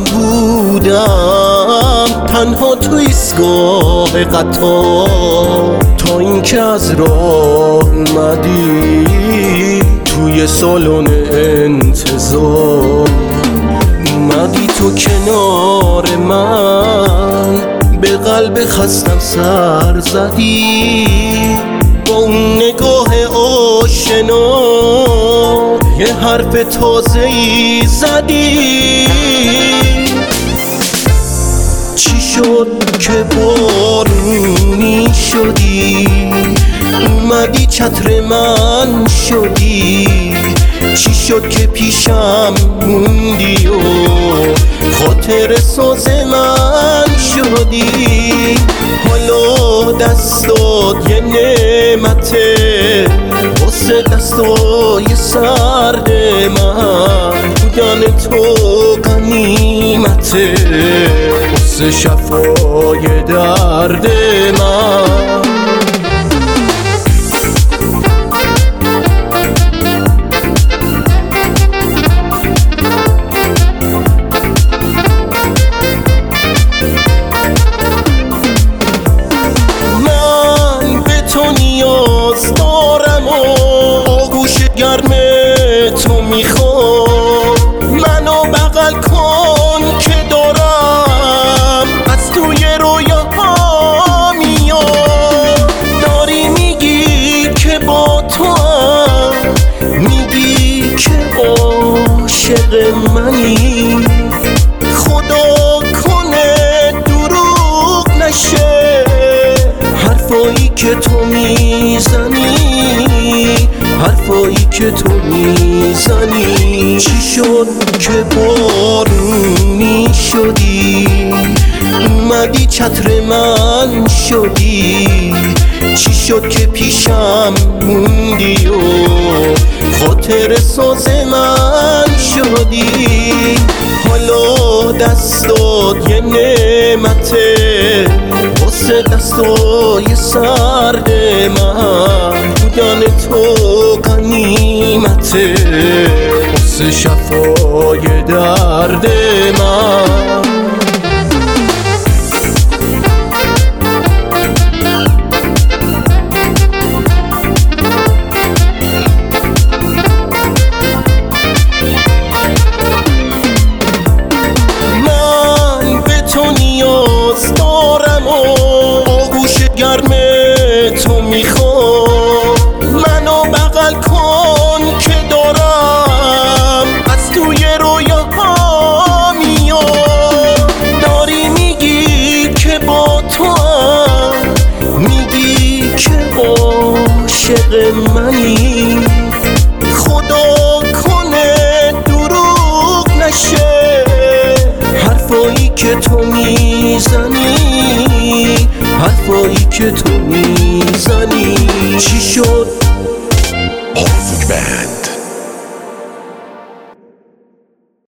بودم تنها تو ایستگاه قطار، تا اینکه از راه اومدی توی سالن انتظار. اومدی تو کنار من، به قلب خستم سر زدی، با اون نگاه آشنا یه حرف تازه‌ای زدی. چی شد که بارونی شدی، اومدی چتر من شدی؟ چی شد که پیشم موندی و خاطر ساز من شدی؟ حالا دستات یه نعمته واسه دستای سرد من، بودن تو غنیمته واسه شفای درد من. نیاز دارم و آغوش گرم تو میخوام، منو بغل کن که دارم از توی رویاها میاد. داری میگی که با تو هم، میگی که عاشق منی، خدا کنه دروغ نشه حرفایی که تو میزنی، حرفایی که تو میزنی. چی شد که بارونی شدی، اومدی چتر من شدی؟ چی شد که پیشم موندی و خاطر ساز من شدی؟ حالا دستات یه نعمته واسه دستای سرد من، بودن تو غنیمته واسه شفای درد من. نیاز دارم و آغوش گرم تو میخوام، منو بغل کن که دارم از توی رویاها میاد. داری میگی که با تو هم، میگی که عاشق منی، خدا کنه دروغ نشه حرفایی که تو میزنی، حرفایی که تو میزنی. چی شد؟